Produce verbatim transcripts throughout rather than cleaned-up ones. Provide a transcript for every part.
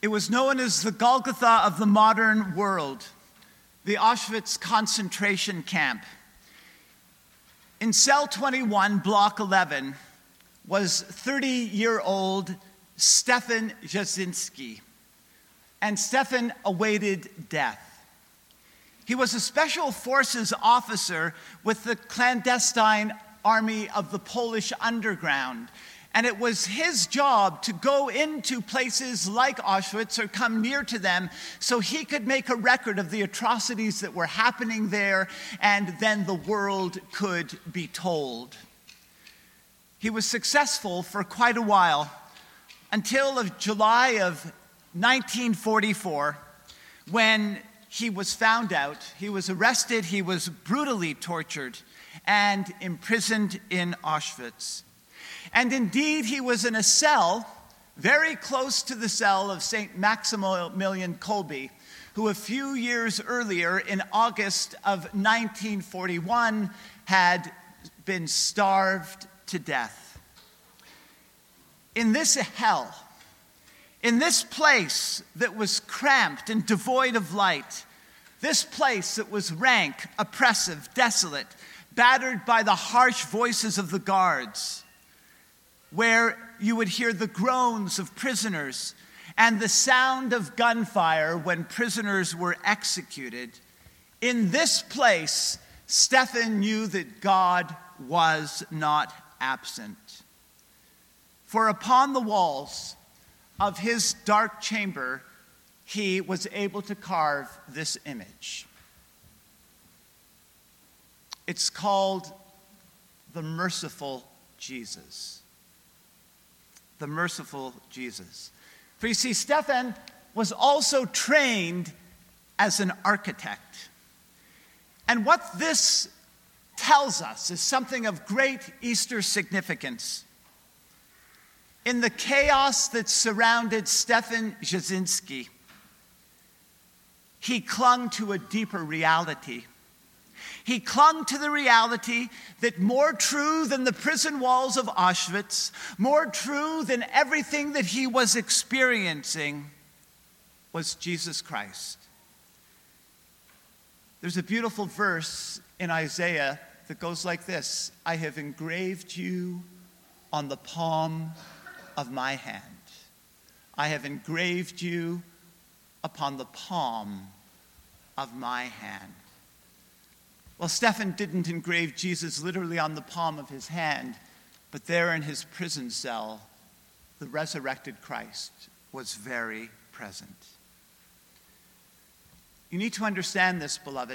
It was known as the Golgotha of the modern world, the Auschwitz concentration camp. In cell twenty-one, block eleven, was thirty-year-old Stefan Jasinski, and Stefan awaited death. He was a special forces officer with the clandestine army of the Polish underground, and it was his job to go into places like Auschwitz or come near to them so he could make a record of the atrocities that were happening there, and then the world could be told. He was successful for quite a while, until of July of nineteen forty-four, when he was found out. He was arrested, he was brutally tortured, and imprisoned in Auschwitz. And indeed, he was in a cell very close to the cell of Saint Maximilian Kolbe, who a few years earlier, in August of nineteen forty-one, had been starved to death. In this hell, in this place that was cramped and devoid of light, this place that was rank, oppressive, desolate, battered by the harsh voices of the guards, where you would hear the groans of prisoners and the sound of gunfire when prisoners were executed, in this place, Stefan knew that God was not absent. For upon the walls of his dark chamber, he was able to carve this image. It's called the Merciful Jesus. The Merciful Jesus. For you see, Stefan was also trained as an architect. And what this tells us is something of great Easter significance. In the chaos that surrounded Stefan Jasinski, he clung to a deeper reality. He clung to the reality that more true than the prison walls of Auschwitz, more true than everything that he was experiencing, was Jesus Christ. There's a beautiful verse in Isaiah that goes like this: I have engraved you on the palm of my hand. I have engraved you upon the palm of my hand. Well, Stefan didn't engrave Jesus literally on the palm of his hand, but there in his prison cell, the resurrected Christ was very present. You need to understand this, beloved.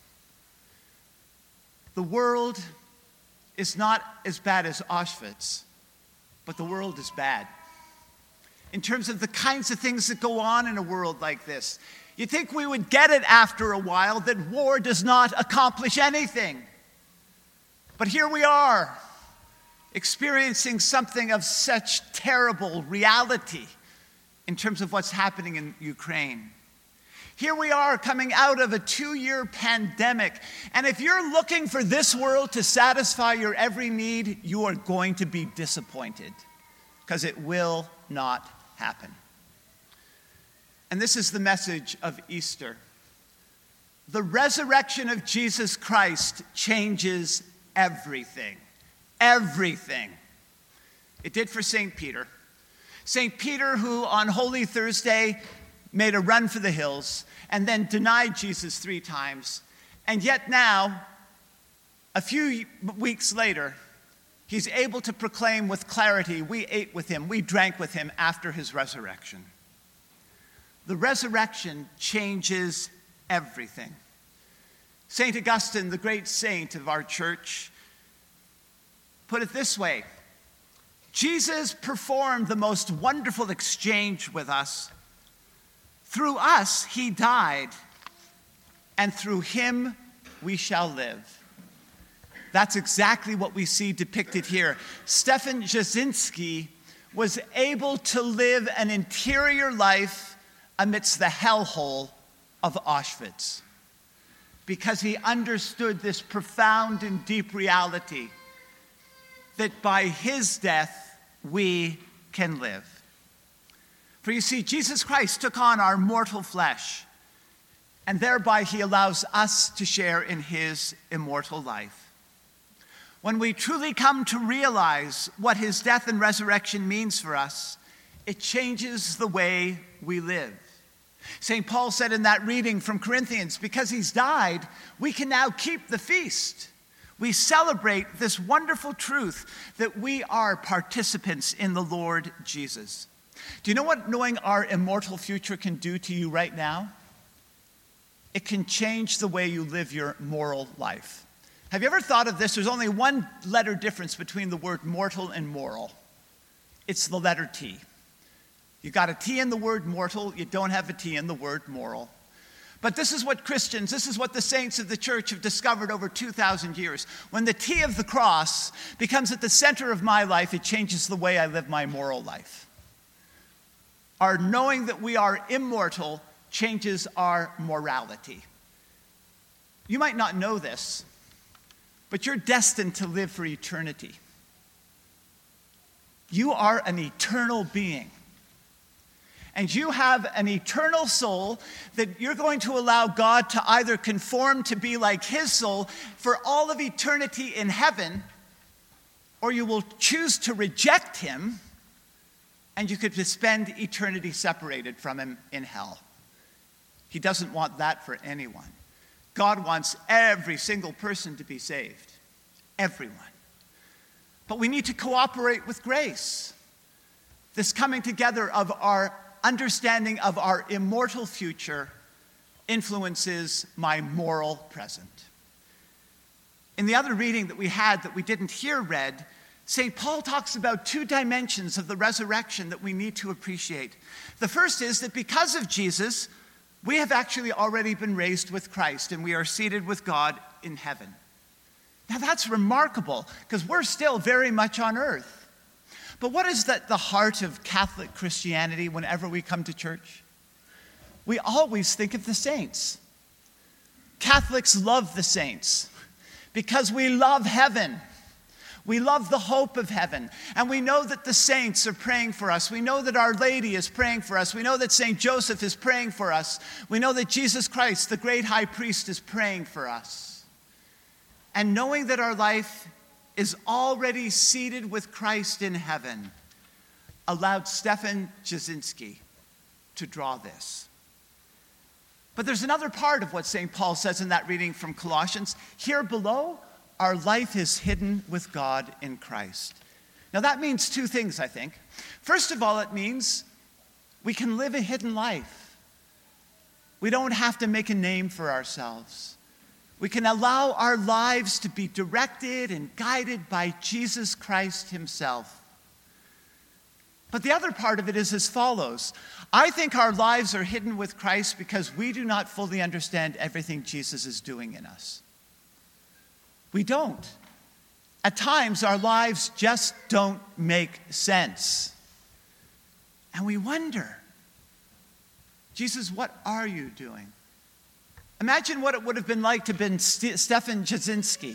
The world is not as bad as Auschwitz, but the world is bad in terms of the kinds of things that go on in a world like this. You'd think we would get it after a while that war does not accomplish anything. But here we are, experiencing something of such terrible reality in terms of what's happening in Ukraine. Here we are coming out of a two-year pandemic, and if you're looking for this world to satisfy your every need, you are going to be disappointed, because it will not happen. And this is the message of Easter. The resurrection of Jesus Christ changes everything. Everything. It did for Saint Peter. Saint Peter, who on Holy Thursday made a run for the hills and then denied Jesus three times. And yet now, a few weeks later, he's able to proclaim with clarity, we ate with him, we drank with him after his resurrection. The resurrection changes everything. Saint Augustine, the great saint of our church, put it this way: Jesus performed the most wonderful exchange with us. Through us, he died, and through him, we shall live. That's exactly what we see depicted here. Stefan Jasinski was able to live an interior life amidst the hellhole of Auschwitz because he understood this profound and deep reality that by his death, we can live. For you see, Jesus Christ took on our mortal flesh, and thereby he allows us to share in his immortal life. When we truly come to realize what his death and resurrection means for us, it changes the way we live. Saint Paul said in that reading from Corinthians, because he's died, we can now keep the feast. We celebrate this wonderful truth that we are participants in the Lord Jesus. Do you know what knowing our immortal future can do to you right now? It can change the way you live your moral life. Have you ever thought of this? There's only one letter difference between the word mortal and moral. It's the letter T. You got a T in the word mortal, you don't have a T in the word moral. But this is what Christians, this is what the saints of the church have discovered over two thousand years. When the T of the cross becomes at the center of my life, it changes the way I live my moral life. Our knowing that we are immortal changes our morality. You might not know this, but you're destined to live for eternity. You are an eternal being. And you have an eternal soul that you're going to allow God to either conform to be like his soul for all of eternity in heaven, or you will choose to reject him, and you could spend eternity separated from him in hell. He doesn't want that for anyone. God wants every single person to be saved. Everyone. But we need to cooperate with grace. This coming together of our understanding of our immortal future influences my moral present. In the other reading that we had that we didn't hear read, Saint Paul talks about two dimensions of the resurrection that we need to appreciate. The first is that because of Jesus, we have actually already been raised with Christ and we are seated with God in heaven. Now that's remarkable because we're still very much on earth. But what is that the heart of Catholic Christianity whenever we come to church? We always think of the saints. Catholics love the saints because we love heaven. We love the hope of heaven. And we know that the saints are praying for us. We know that Our Lady is praying for us. We know that Saint Joseph is praying for us. We know that Jesus Christ, the great high priest, is praying for us. And knowing that our life is already seated with Christ in heaven, allowed Stefan Jasinski to draw this. But there's another part of what Saint Paul says in that reading from Colossians. Here below, our life is hidden with God in Christ. Now that means two things, I think. First of all, it means we can live a hidden life. We don't have to make a name for ourselves. We can allow our lives to be directed and guided by Jesus Christ himself. But the other part of it is as follows. I think our lives are hidden with Christ because we do not fully understand everything Jesus is doing in us. We don't. At times, our lives just don't make sense. And we wonder, Jesus, what are you doing? Imagine what it would have been like to have been St- Stefan Jasinski,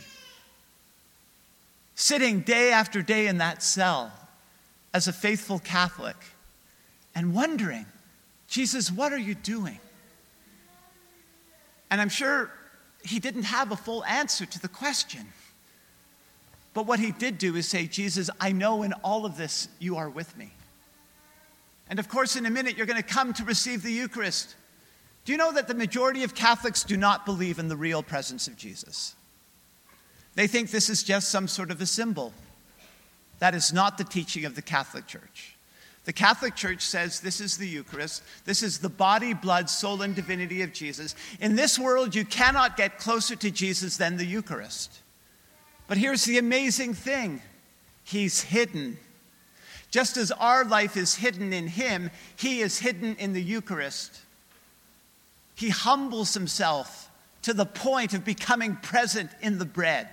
sitting day after day in that cell as a faithful Catholic and wondering, Jesus, what are you doing? And I'm sure he didn't have a full answer to the question. But what he did do is say, Jesus, I know in all of this you are with me. And of course, in a minute, you're going to come to receive the Eucharist. Do you know that the majority of Catholics do not believe in the real presence of Jesus? They think this is just some sort of a symbol. That is not the teaching of the Catholic Church. The Catholic Church says this is the Eucharist. This is the body, blood, soul, and divinity of Jesus. In this world, you cannot get closer to Jesus than the Eucharist. But here's the amazing thing. He's hidden. Just as our life is hidden in him, he is hidden in the Eucharist. He humbles himself to the point of becoming present in the bread.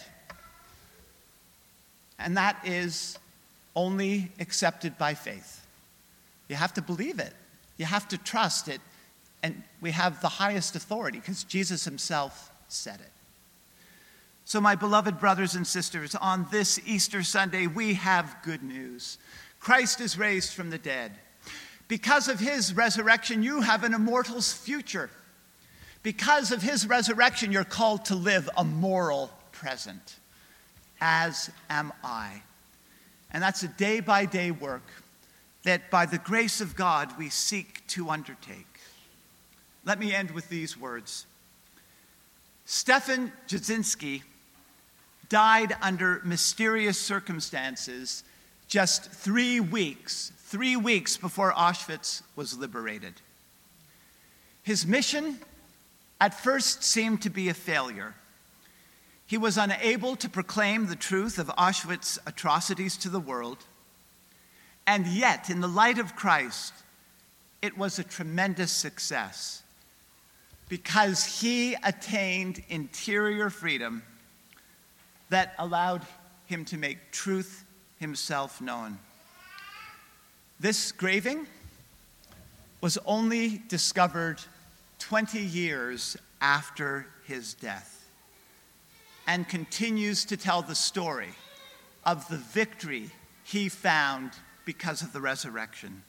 And that is only accepted by faith. You have to believe it. You have to trust it. And we have the highest authority because Jesus himself said it. So my beloved brothers and sisters, on this Easter Sunday, we have good news. Christ is raised from the dead. Because of his resurrection, you have an immortal future. Because of his resurrection, you're called to live a moral present, as am I. And that's a day-by-day work that by the grace of God we seek to undertake. Let me end with these words. Stefan Jasinski died under mysterious circumstances just three weeks, three weeks before Auschwitz was liberated. His mission at first seemed to be a failure. He was unable to proclaim the truth of Auschwitz atrocities to the world, and yet, in the light of Christ, it was a tremendous success because he attained interior freedom that allowed him to make truth himself known. This graving was only discovered twenty years after his death and continues to tell the story of the victory he found because of the resurrection.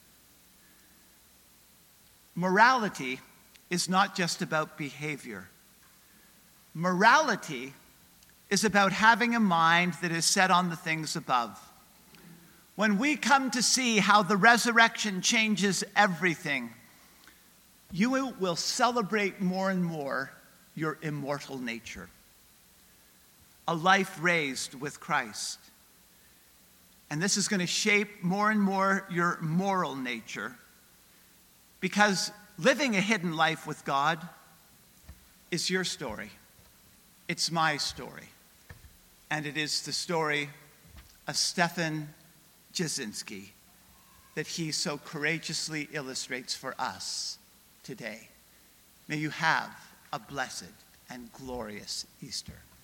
Morality is not just about behavior. Morality is about having a mind that is set on the things above. When we come to see how the resurrection changes everything, you will celebrate more and more your immortal nature. A life raised with Christ. And this is going to shape more and more your moral nature, because living a hidden life with God is your story. It's my story. And it is the story of Stefan Jasinski that he so courageously illustrates for us today. May you have a blessed and glorious Easter.